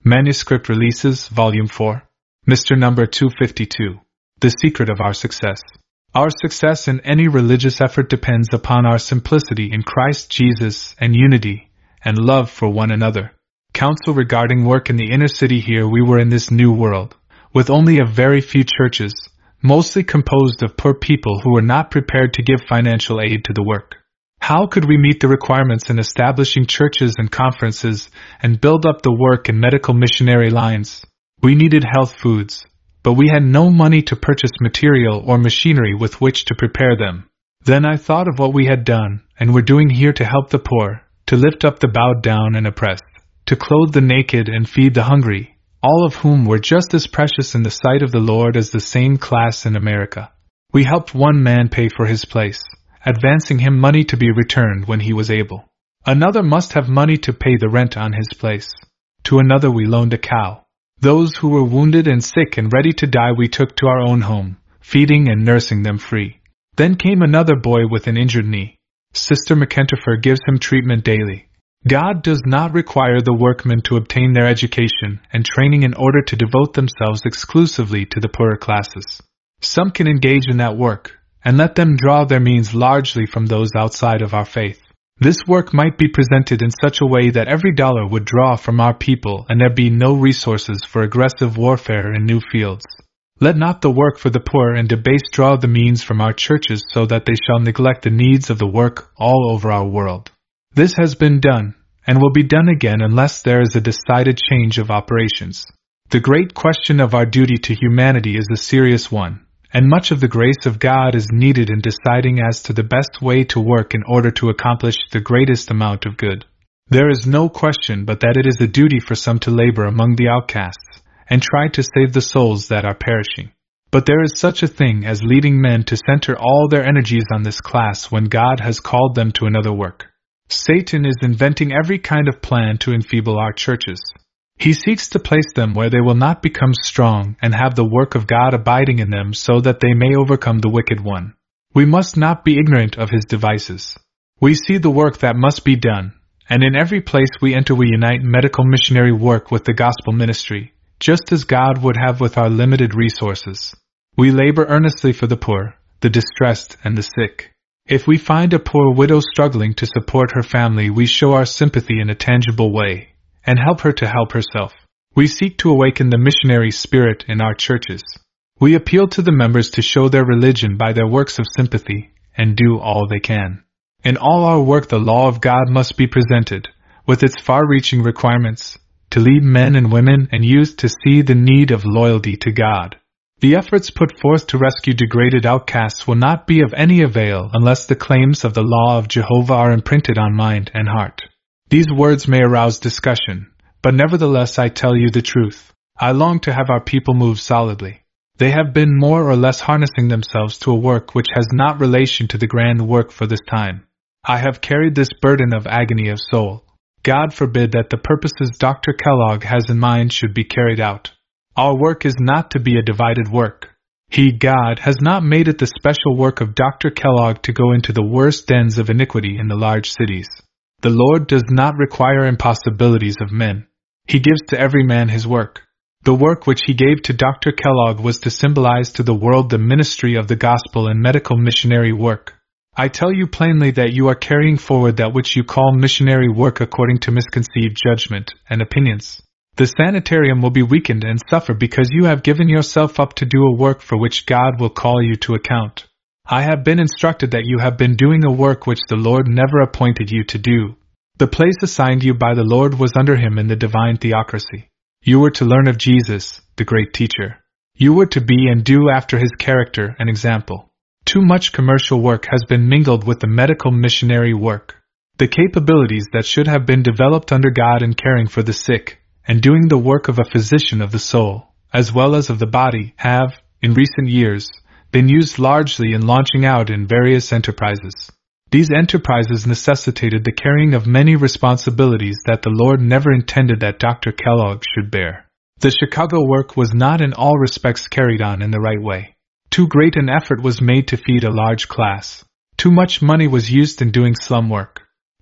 Manuscript Releases, Volume 4. Mr. Number 252. The Secret of Our Success. Our success in any religious effort depends upon our simplicity in Christ Jesus and unity and love for one another. Counsel regarding work in the inner city. Here we were in this new world, with only a very few churches, mostly composed of poor people who were not prepared to give financial aid to the work. How could we meet the requirements in establishing churches and conferences and build up the work in medical missionary lines? We needed health foods, but we had no money to purchase material or machinery with which to prepare them. Then I thought of what we had done and were doing here to help the poor, to lift up the bowed down and oppressed, to clothe the naked and feed the hungry, all of whom were just as precious in the sight of the Lord as the same class in America. We helped one man pay for his place, advancing him money to be returned when he was able. Another must have money to pay the rent on his place. To another we loaned a cow. Those who were wounded and sick and ready to die we took to our own home, feeding and nursing them free. Then came another boy with an injured knee. Sister McEnteffer gives him treatment daily. God does not require the workmen to obtain their education and training in order to devote themselves exclusively to the poorer classes. Some can engage in that work, and let them draw their means largely from those outside of our faith. This work might be presented in such a way that every dollar would draw from our people and there be no resources for aggressive warfare in new fields. Let not the work for the poor and debased draw the means from our churches so that they shall neglect the needs of the work all over our world. This has been done, and will be done again unless there is a decided change of operations. The great question of our duty to humanity is a serious one, and much of the grace of God is needed in deciding as to the best way to work in order to accomplish the greatest amount of good. There is no question but that it is a duty for some to labor among the outcasts, and try to save the souls that are perishing. But there is such a thing as leading men to center all their energies on this class when God has called them to another work. Satan is inventing every kind of plan to enfeeble our churches. He seeks to place them where they will not become strong and have the work of God abiding in them so that they may overcome the wicked one. We must not be ignorant of his devices. We see the work that must be done, and in every place we enter we unite medical missionary work with the gospel ministry, just as God would have with our limited resources. We labor earnestly for the poor, the distressed, and the sick. If we find a poor widow struggling to support her family, we show our sympathy in a tangible way, and help her to help herself. We seek to awaken the missionary spirit in our churches. We appeal to the members to show their religion by their works of sympathy, and do all they can. In all our work the law of God must be presented, with its far-reaching requirements, to lead men and women and youth to see the need of loyalty to God. The efforts put forth to rescue degraded outcasts will not be of any avail unless the claims of the law of Jehovah are imprinted on mind and heart. These words may arouse discussion, but nevertheless I tell you the truth. I long to have our people move solidly. They have been more or less harnessing themselves to a work which has not relation to the grand work for this time. I have carried this burden of agony of soul. God forbid that the purposes Dr. Kellogg has in mind should be carried out. Our work is not to be a divided work. He, God, has not made it the special work of Dr. Kellogg to go into the worst dens of iniquity in the large cities. The Lord does not require impossibilities of men. He gives to every man his work. The work which he gave to Dr. Kellogg was to symbolize to the world the ministry of the gospel and medical missionary work. I tell you plainly that you are carrying forward that which you call missionary work according to misconceived judgment and opinions. The sanitarium will be weakened and suffer because you have given yourself up to do a work for which God will call you to account. I have been instructed that you have been doing a work which the Lord never appointed you to do. The place assigned you by the Lord was under him in the divine theocracy. You were to learn of Jesus, the great teacher. You were to be and do after his character and example. Too much commercial work has been mingled with the medical missionary work. The capabilities that should have been developed under God in caring for the sick, and doing the work of a physician of the soul, as well as of the body, have, in recent years, been used largely in launching out in various enterprises. These enterprises necessitated the carrying of many responsibilities that the Lord never intended that Dr. Kellogg should bear. The Chicago work was not in all respects carried on in the right way. Too great an effort was made to feed a large class. Too much money was used in doing slum work.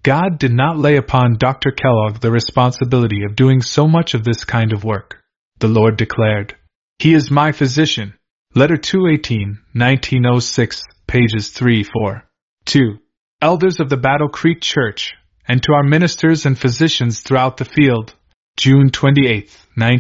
God did not lay upon Dr. Kellogg the responsibility of doing so much of this kind of work. The Lord declared, "He is my physician." Letter 218, 1906, pages 3-4. 2. Elders of the Battle Creek Church, and to our ministers and physicians throughout the field, June 28,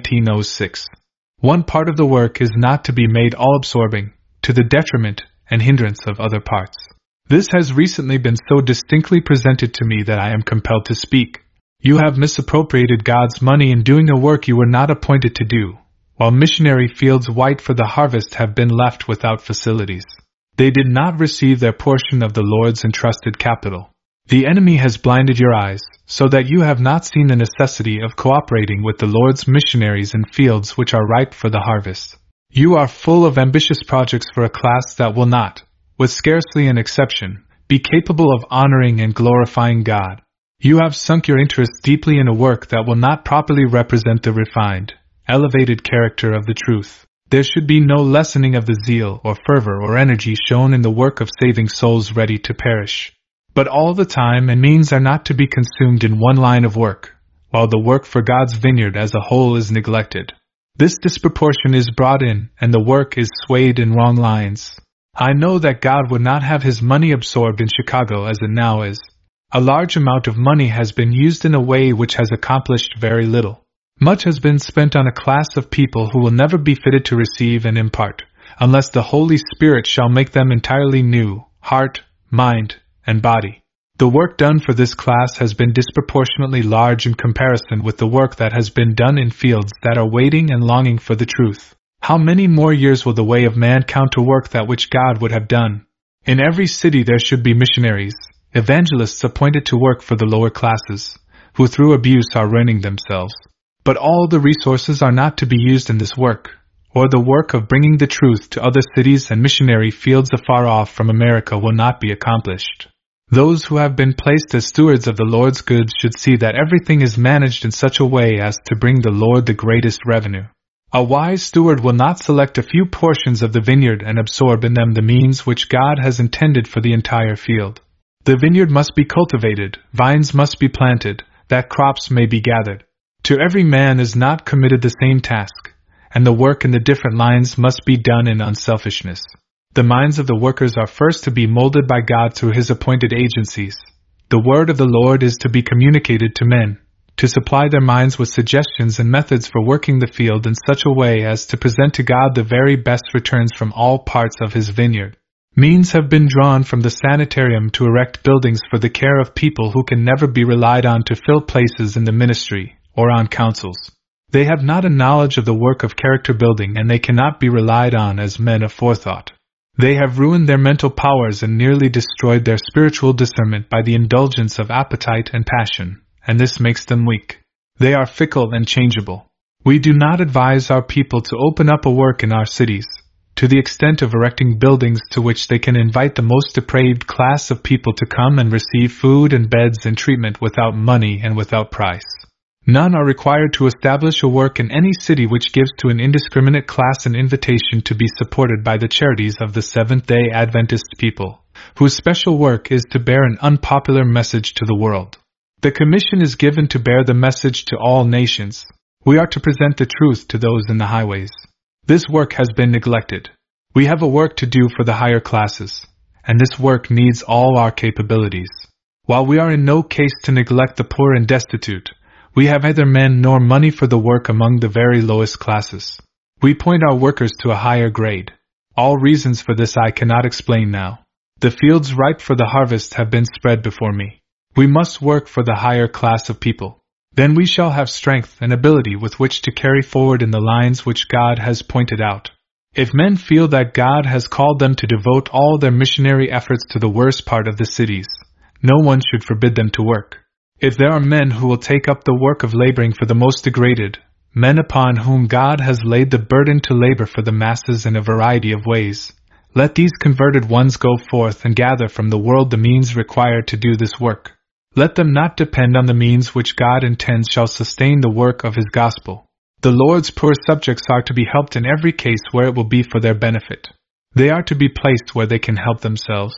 1906. One part of the work is not to be made all-absorbing, to the detriment and hindrance of other parts. This has recently been so distinctly presented to me that I am compelled to speak. You have misappropriated God's money in doing a work you were not appointed to do, while missionary fields white for the harvest have been left without facilities. They did not receive their portion of the Lord's entrusted capital. The enemy has blinded your eyes, so that you have not seen the necessity of cooperating with the Lord's missionaries in fields which are ripe for the harvest. You are full of ambitious projects for a class that will not, with scarcely an exception, be capable of honoring and glorifying God. You have sunk your interest deeply in a work that will not properly represent the refined, elevated character of the truth. There should be no lessening of the zeal or fervor or energy shown in the work of saving souls ready to perish. But all the time and means are not to be consumed in one line of work, while the work for God's vineyard as a whole is neglected. This disproportion is brought in, and the work is swayed in wrong lines. I know that God would not have His money absorbed in Chicago as it now is. A large amount of money has been used in a way which has accomplished very little. Much has been spent on a class of people who will never be fitted to receive and impart, unless the Holy Spirit shall make them entirely new, heart, mind, and body. The work done for this class has been disproportionately large in comparison with the work that has been done in fields that are waiting and longing for the truth. How many more years will the way of man count to work that which God would have done? In every city there should be missionaries, evangelists appointed to work for the lower classes, who through abuse are ruining themselves. But all the resources are not to be used in this work, or the work of bringing the truth to other cities and missionary fields afar off from America will not be accomplished. Those who have been placed as stewards of the Lord's goods should see that everything is managed in such a way as to bring the Lord the greatest revenue. A wise steward will not select a few portions of the vineyard and absorb in them the means which God has intended for the entire field. The vineyard must be cultivated, vines must be planted, that crops may be gathered. To every man is not committed the same task, and the work in the different lines must be done in unselfishness. The minds of the workers are first to be molded by God through His appointed agencies. The word of the Lord is to be communicated to men, to supply their minds with suggestions and methods for working the field in such a way as to present to God the very best returns from all parts of His vineyard. Means have been drawn from the sanitarium to erect buildings for the care of people who can never be relied on to fill places in the ministry or on councils. They have not a knowledge of the work of character building, and they cannot be relied on as men of forethought. They have ruined their mental powers and nearly destroyed their spiritual discernment by the indulgence of appetite and passion, and this makes them weak. They are fickle and changeable. We do not advise our people to open up a work in our cities, to the extent of erecting buildings to which they can invite the most depraved class of people to come and receive food and beds and treatment without money and without price. None are required to establish a work in any city which gives to an indiscriminate class an invitation to be supported by the charities of the Seventh-day Adventist people, whose special work is to bear an unpopular message to the world. The commission is given to bear the message to all nations. We are to present the truth to those in the highways. This work has been neglected. We have a work to do for the higher classes, and this work needs all our capabilities. While we are in no case to neglect the poor and destitute, we have neither men nor money for the work among the very lowest classes. We point our workers to a higher grade. All reasons for this I cannot explain now. The fields ripe for the harvest have been spread before me. We must work for the higher class of people. Then we shall have strength and ability with which to carry forward in the lines which God has pointed out. If men feel that God has called them to devote all their missionary efforts to the worst part of the cities, no one should forbid them to work. If there are men who will take up the work of laboring for the most degraded, men upon whom God has laid the burden to labor for the masses in a variety of ways, let these converted ones go forth and gather from the world the means required to do this work. Let them not depend on the means which God intends shall sustain the work of His gospel. The Lord's poor subjects are to be helped in every case where it will be for their benefit. They are to be placed where they can help themselves.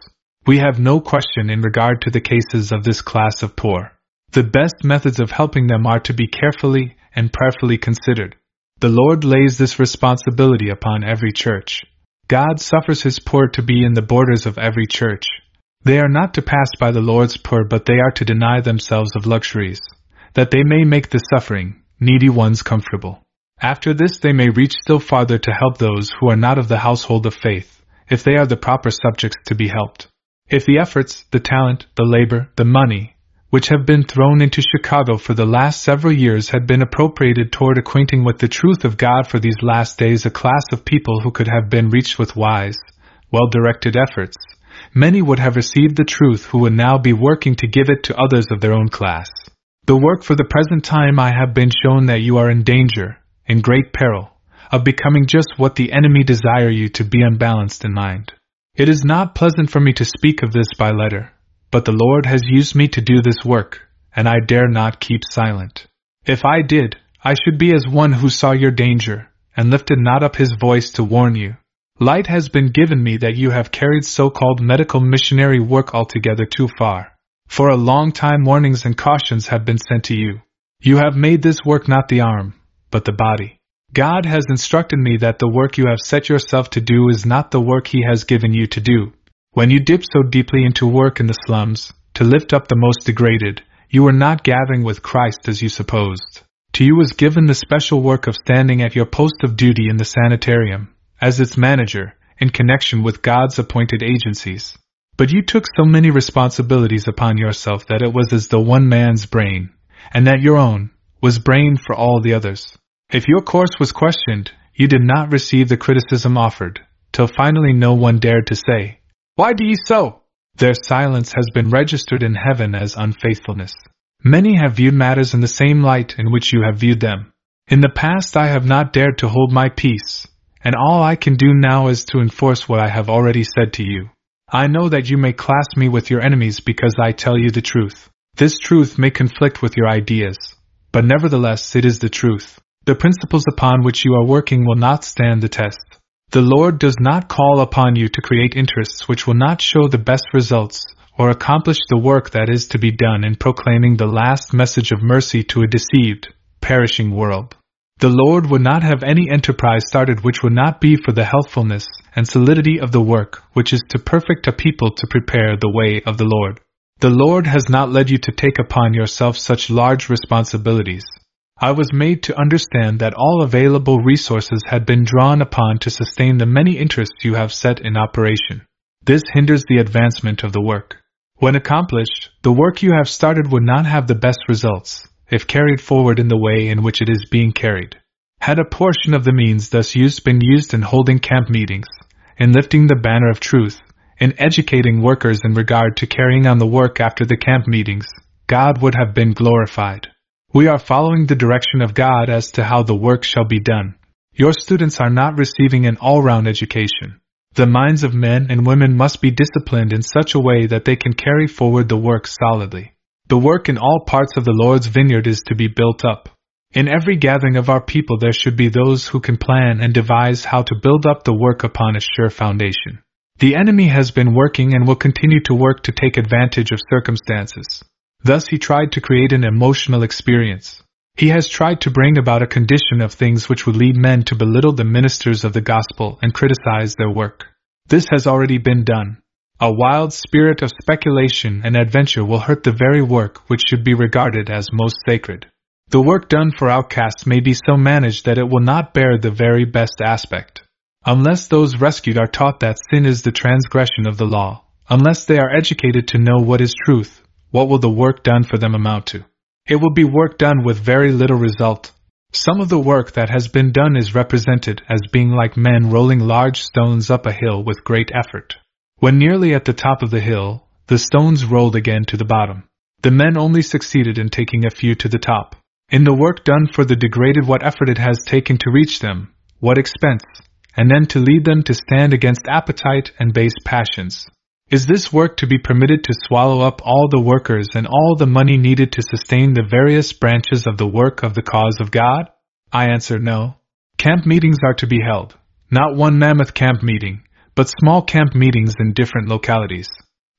We have no question in regard to the cases of this class of poor. The best methods of helping them are to be carefully and prayerfully considered. The Lord lays this responsibility upon every church. God suffers His poor to be in the borders of every church. They are not to pass by the Lord's poor, but they are to deny themselves of luxuries, that they may make the suffering, needy ones comfortable. After this they may reach still farther to help those who are not of the household of faith, if they are the proper subjects to be helped. If the efforts, the talent, the labor, the money, which have been thrown into Chicago for the last several years had been appropriated toward acquainting with the truth of God for these last days, a class of people who could have been reached with wise, well-directed efforts, many would have received the truth who would now be working to give it to others of their own class. The work for the present time I have been shown that you are in danger, in great peril, of becoming just what the enemy desire you to be, unbalanced in mind. It is not pleasant for me to speak of this by letter, but the Lord has used me to do this work, and I dare not keep silent. If I did, I should be as one who saw your danger, and lifted not up his voice to warn you. Light has been given me that you have carried so-called medical missionary work altogether too far. For a long time warnings and cautions have been sent to you. You have made this work not the arm, but the body. God has instructed me that the work you have set yourself to do is not the work He has given you to do. When you dip so deeply into work in the slums, to lift up the most degraded, you were not gathering with Christ as you supposed. To you was given the special work of standing at your post of duty in the sanitarium, as its manager, in connection with God's appointed agencies. But you took so many responsibilities upon yourself that it was as though one man's brain, and that your own, was brain for all the others. If your course was questioned, you did not receive the criticism offered, till finally no one dared to say, "Why do ye so?" Their silence has been registered in heaven as unfaithfulness. Many have viewed matters in the same light in which you have viewed them. In the past I have not dared to hold my peace, and all I can do now is to enforce what I have already said to you. I know that you may class me with your enemies because I tell you the truth. This truth may conflict with your ideas, but nevertheless it is the truth. The principles upon which you are working will not stand the test. The Lord does not call upon you to create interests which will not show the best results, or accomplish the work that is to be done in proclaiming the last message of mercy to a deceived, perishing world. The Lord would not have any enterprise started which would not be for the healthfulness and solidity of the work which is to perfect a people to prepare the way of the Lord. The Lord has not led you to take upon yourself such large responsibilities. I was made to understand that all available resources had been drawn upon to sustain the many interests you have set in operation. This hinders the advancement of the work. When accomplished, the work you have started would not have the best results, if carried forward in the way in which it is being carried. Had a portion of the means thus used been used in holding camp meetings, in lifting the banner of truth, in educating workers in regard to carrying on the work after the camp meetings, God would have been glorified. We are following the direction of God as to how the work shall be done. Your students are not receiving an all-round education. The minds of men and women must be disciplined in such a way that they can carry forward the work solidly. The work in all parts of the Lord's vineyard is to be built up. In every gathering of our people there should be those who can plan and devise how to build up the work upon a sure foundation. The enemy has been working and will continue to work to take advantage of circumstances. Thus he tried to create an emotional experience. He has tried to bring about a condition of things which would lead men to belittle the ministers of the gospel and criticize their work. This has already been done. A wild spirit of speculation and adventure will hurt the very work which should be regarded as most sacred. The work done for outcasts may be so managed that it will not bear the very best aspect. Unless those rescued are taught that sin is the transgression of the law, unless they are educated to know what is truth, what will the work done for them amount to? It will be work done with very little result. Some of the work that has been done is represented as being like men rolling large stones up a hill with great effort. When nearly at the top of the hill, the stones rolled again to the bottom. The men only succeeded in taking a few to the top. In the work done for the degraded, what effort it has taken to reach them, what expense, and then to lead them to stand against appetite and base passions. Is this work to be permitted to swallow up all the workers and all the money needed to sustain the various branches of the work of the cause of God? I answer no. Camp meetings are to be held, not one mammoth camp meeting, but small camp meetings in different localities.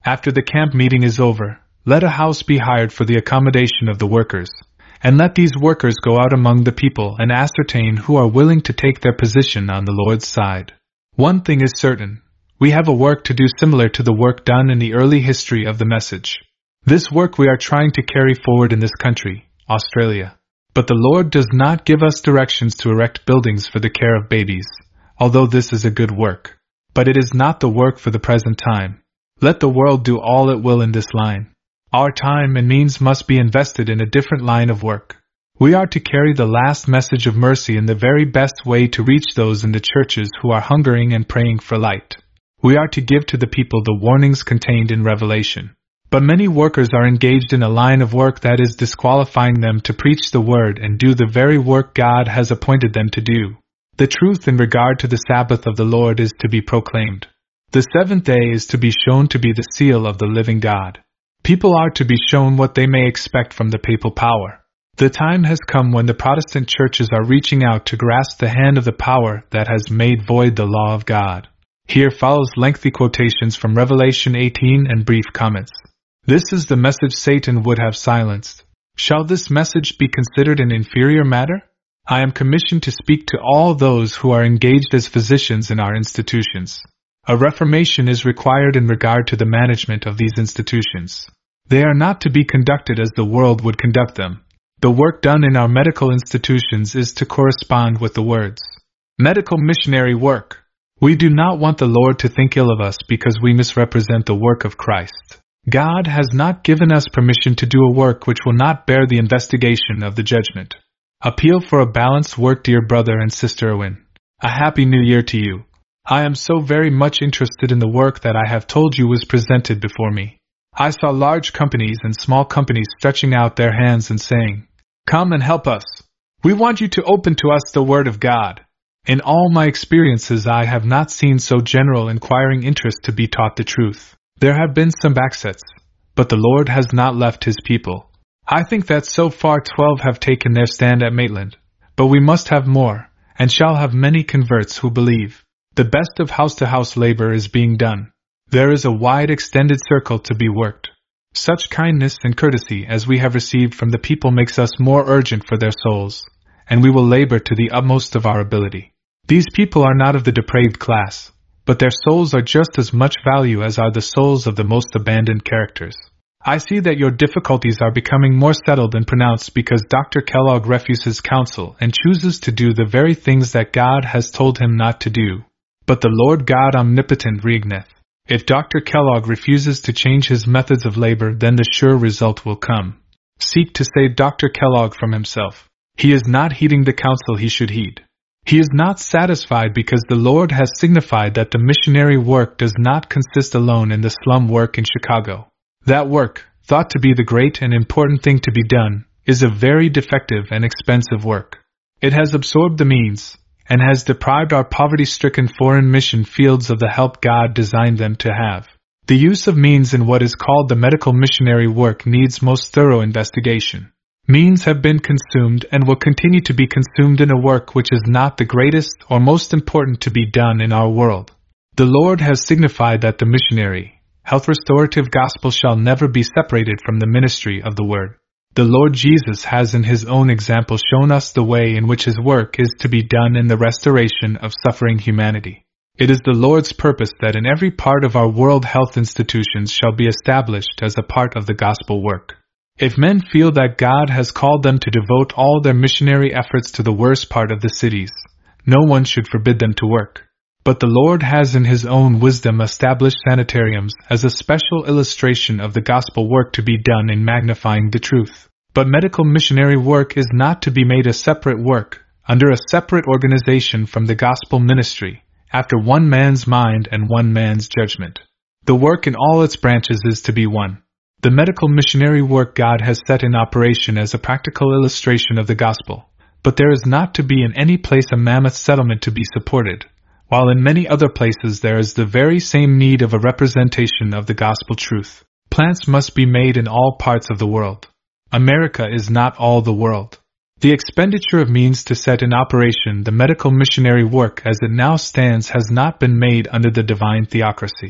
After the camp meeting is over, let a house be hired for the accommodation of the workers, and let these workers go out among the people and ascertain who are willing to take their position on the Lord's side. One thing is certain, we have a work to do similar to the work done in the early history of the message. This work we are trying to carry forward in this country, Australia. But the Lord does not give us directions to erect buildings for the care of babies, although this is a good work. But it is not the work for the present time. Let the world do all it will in this line. Our time and means must be invested in a different line of work. We are to carry the last message of mercy in the very best way to reach those in the churches who are hungering and praying for light. We are to give to the people the warnings contained in Revelation. But many workers are engaged in a line of work that is disqualifying them to preach the word and do the very work God has appointed them to do. The truth in regard to the Sabbath of the Lord is to be proclaimed. The seventh day is to be shown to be the seal of the living God. People are to be shown what they may expect from the papal power. The time has come when the Protestant churches are reaching out to grasp the hand of the power that has made void the law of God. Here follows lengthy quotations from Revelation 18 and brief comments. This is the message Satan would have silenced. Shall this message be considered an inferior matter? I am commissioned to speak to all those who are engaged as physicians in our institutions. A reformation is required in regard to the management of these institutions. They are not to be conducted as the world would conduct them. The work done in our medical institutions is to correspond with the words. Medical missionary work. We do not want the Lord to think ill of us because we misrepresent the work of Christ. God has not given us permission to do a work which will not bear the investigation of the judgment. Appeal for a balanced work, dear brother and sister Owen. A happy new year to you. I am so very much interested in the work that I have told you was presented before me. I saw large companies and small companies stretching out their hands and saying, "Come and help us. We want you to open to us the Word of God." In all my experiences I have not seen so general inquiring interest to be taught the truth. There have been some backsets, but the Lord has not left His people. I think that so far 12 have taken their stand at Maitland, but we must have more, and shall have many converts who believe. The best of house-to-house labor is being done. There is a wide extended circle to be worked. Such kindness and courtesy as we have received from the people makes us more urgent for their souls, and we will labor to the utmost of our ability. These people are not of the depraved class, but their souls are just as much value as are the souls of the most abandoned characters. I see that your difficulties are becoming more settled and pronounced because Dr. Kellogg refuses counsel and chooses to do the very things that God has told him not to do. But the Lord God omnipotent reigneth. If Dr. Kellogg refuses to change his methods of labor, then the sure result will come. Seek to save Dr. Kellogg from himself. He is not heeding the counsel he should heed. He is not satisfied because the Lord has signified that the missionary work does not consist alone in the slum work in Chicago. That work, thought to be the great and important thing to be done, is a very defective and expensive work. It has absorbed the means, and has deprived our poverty-stricken foreign mission fields of the help God designed them to have. The use of means in what is called the medical missionary work needs most thorough investigation. Means have been consumed and will continue to be consumed in a work which is not the greatest or most important to be done in our world. The Lord has signified that the missionary, health restorative gospel shall never be separated from the ministry of the Word. The Lord Jesus has in His own example shown us the way in which His work is to be done in the restoration of suffering humanity. It is the Lord's purpose that in every part of our world health institutions shall be established as a part of the gospel work. If men feel that God has called them to devote all their missionary efforts to the worst part of the cities, no one should forbid them to work. But the Lord has in His own wisdom established sanitariums as a special illustration of the gospel work to be done in magnifying the truth. But medical missionary work is not to be made a separate work, under a separate organization from the gospel ministry, after one man's mind and one man's judgment. The work in all its branches is to be one. The medical missionary work God has set in operation as a practical illustration of the gospel, but there is not to be in any place a mammoth settlement to be supported, while in many other places there is the very same need of a representation of the gospel truth. Plants must be made in all parts of the world. America is not all the world. The expenditure of means to set in operation the medical missionary work as it now stands has not been made under the divine theocracy.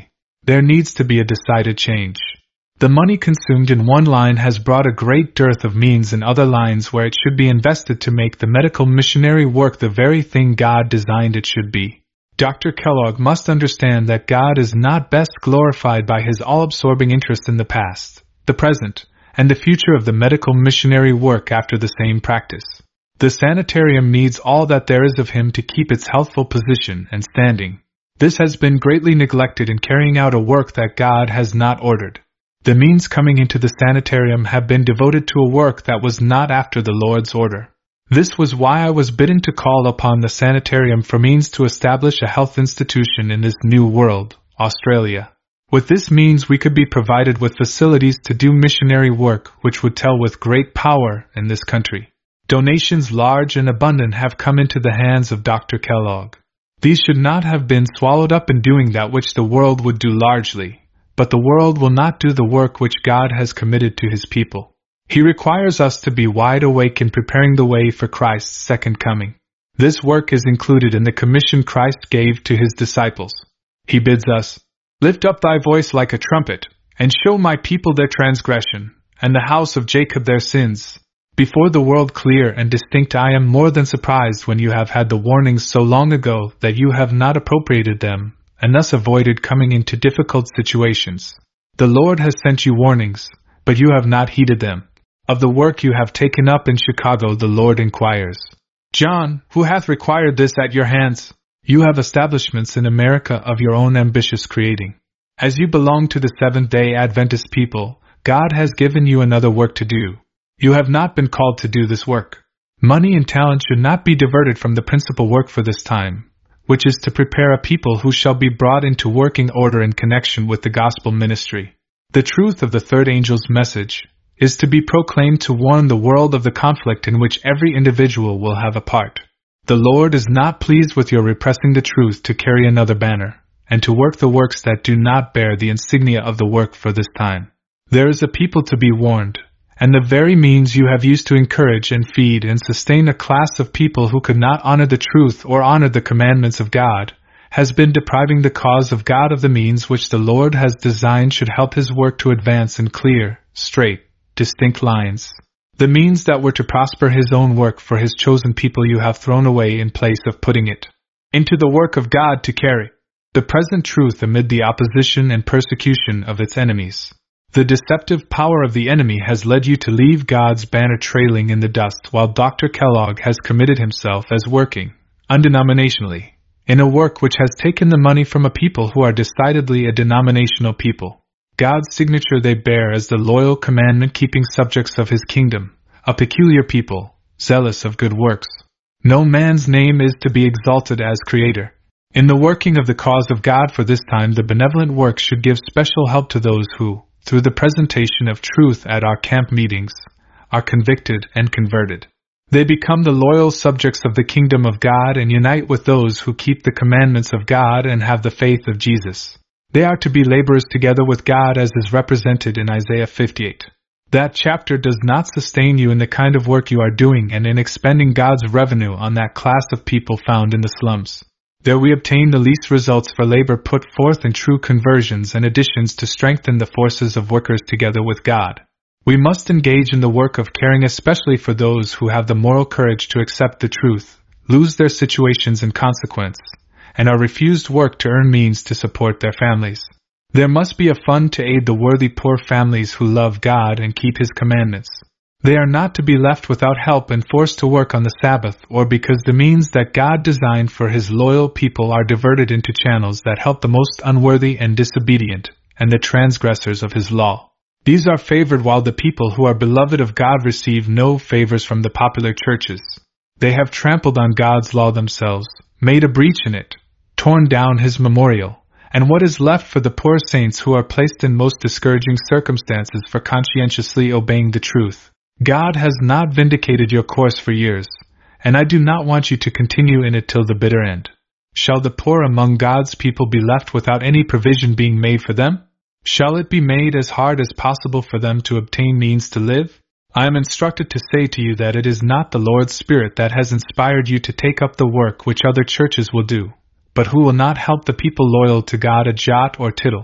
There needs to be a decided change. The money consumed in one line has brought a great dearth of means in other lines where it should be invested to make the medical missionary work the very thing God designed it should be. Dr. Kellogg must understand that God is not best glorified by his all-absorbing interest in the past, the present, and the future of the medical missionary work after the same practice. The sanitarium needs all that there is of him to keep its healthful position and standing. This has been greatly neglected in carrying out a work that God has not ordered. The means coming into the sanitarium have been devoted to a work that was not after the Lord's order. This was why I was bidden to call upon the sanitarium for means to establish a health institution in this new world, Australia. With this means we could be provided with facilities to do missionary work which would tell with great power in this country. Donations large and abundant have come into the hands of Dr. Kellogg. These should not have been swallowed up in doing that which the world would do largely, but the world will not do the work which God has committed to his people. He requires us to be wide awake in preparing the way for Christ's second coming. This work is included in the commission Christ gave to his disciples. He bids us, "Lift up thy voice like a trumpet, and show my people their transgression, and the house of Jacob their sins. Before the world clear and distinct, I am more than surprised when you have had the warnings so long ago that you have not appropriated them, and thus avoided coming into difficult situations. The Lord has sent you warnings, but you have not heeded them. Of the work you have taken up in Chicago the Lord inquires, John, who hath required this at your hands? You have establishments in America of your own ambitious creating. As you belong to the Seventh-day Adventist people, God has given you another work to do. You have not been called to do this work. Money and talent should not be diverted from the principal work for this time, which is to prepare a people who shall be brought into working order in connection with the gospel ministry. The truth of the third angel's message is to be proclaimed to warn the world of the conflict in which every individual will have a part. The Lord is not pleased with your repressing the truth to carry another banner, and to work the works that do not bear the insignia of the work for this time. There is a people to be warned, and the very means you have used to encourage and feed and sustain a class of people who could not honor the truth or honor the commandments of God, has been depriving the cause of God of the means which the Lord has designed should help his work to advance in clear, straight, distinct lines. The means that were to prosper his own work for his chosen people you have thrown away in place of putting it into the work of God to carry the present truth amid the opposition and persecution of its enemies. The deceptive power of the enemy has led you to leave God's banner trailing in the dust while Dr. Kellogg has committed himself as working, undenominationally, in a work which has taken the money from a people who are decidedly a denominational people. God's signature they bear as the loyal commandment-keeping subjects of his kingdom, a peculiar people, zealous of good works. No man's name is to be exalted as creator. In the working of the cause of God for this time, the benevolent work should give special help to those who, through the presentation of truth at our camp meetings, are convicted and converted. They become the loyal subjects of the kingdom of God and unite with those who keep the commandments of God and have the faith of Jesus. They are to be laborers together with God as is represented in Isaiah 58. That chapter does not sustain you in the kind of work you are doing and in expending God's revenue on that class of people found in the slums. There we obtain the least results for labor put forth in true conversions and additions to strengthen the forces of workers together with God. We must engage in the work of caring especially for those who have the moral courage to accept the truth, lose their situations in consequence, and are refused work to earn means to support their families. There must be a fund to aid the worthy poor families who love God and keep his commandments. They are not to be left without help and forced to work on the Sabbath or because the means that God designed for his loyal people are diverted into channels that help the most unworthy and disobedient, and the transgressors of his law. These are favored while the people who are beloved of God receive no favors from the popular churches. They have trampled on God's law themselves, made a breach in it, torn down his memorial, and what is left for the poor saints who are placed in most discouraging circumstances for conscientiously obeying the truth. God has not vindicated your course for years, and I do not want you to continue in it till the bitter end. Shall the poor among God's people be left without any provision being made for them? Shall it be made as hard as possible for them to obtain means to live? I am instructed to say to you that it is not the Lord's Spirit that has inspired you to take up the work which other churches will do, but who will not help the people loyal to God a jot or tittle.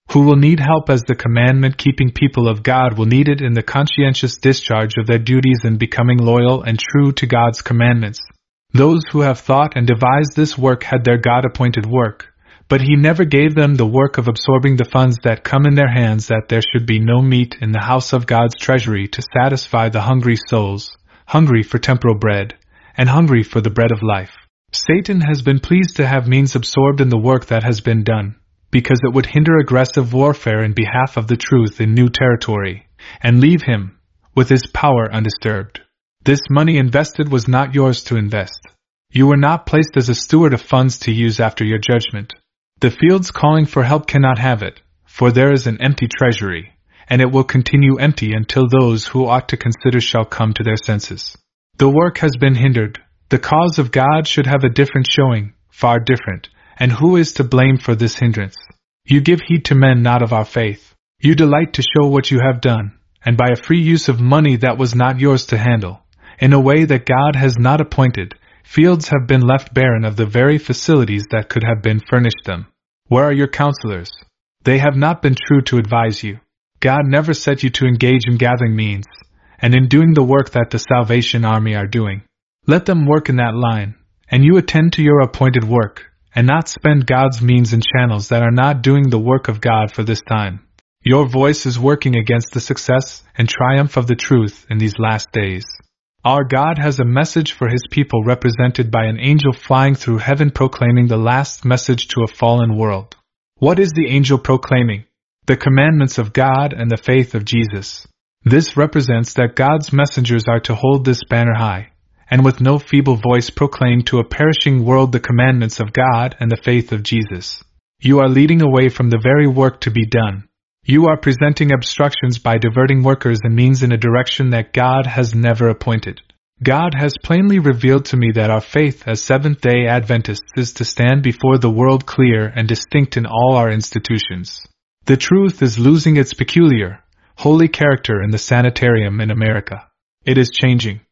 who will need help as the commandment-keeping people of God will need it in the conscientious discharge of their duties and becoming loyal and true to God's commandments. Those who have thought and devised this work had their God-appointed work, but He never gave them the work of absorbing the funds that come in their hands, that there should be no meat in the house of God's treasury to satisfy the hungry souls, hungry for temporal bread, and hungry for the bread of life. Satan has been pleased to have means absorbed in the work that has been done, because it would hinder aggressive warfare in behalf of the truth in new territory, and leave him, with his power, undisturbed. This money invested was not yours to invest. You were not placed as a steward of funds to use after your judgment. The fields calling for help cannot have it, for there is an empty treasury, and it will continue empty until those who ought to consider shall come to their senses. The work has been hindered. The cause of God should have a different showing, far different, and who is to blame for this hindrance? You give heed to men not of our faith. You delight to show what you have done, and by a free use of money that was not yours to handle, in a way that God has not appointed, fields have been left barren of the very facilities that could have been furnished them. Where are your counselors? They have not been true to advise you. God never set you to engage in gathering means, and in doing the work that the Salvation Army are doing. Let them work in that line, and you attend to your appointed work, and not spend God's means in channels that are not doing the work of God for this time. Your voice is working against the success and triumph of the truth in these last days. Our God has a message for His people represented by an angel flying through heaven proclaiming the last message to a fallen world. What is the angel proclaiming? The commandments of God and the faith of Jesus. This represents that God's messengers are to hold this banner high, and with no feeble voice proclaim to a perishing world the commandments of God and the faith of Jesus. You are leading away from the very work to be done. You are presenting obstructions by diverting workers and means in a direction that God has never appointed. God has plainly revealed to me that our faith as Seventh-day Adventists is to stand before the world clear and distinct in all our institutions. The truth is losing its peculiar, holy character in the sanitarium in America. It is changing.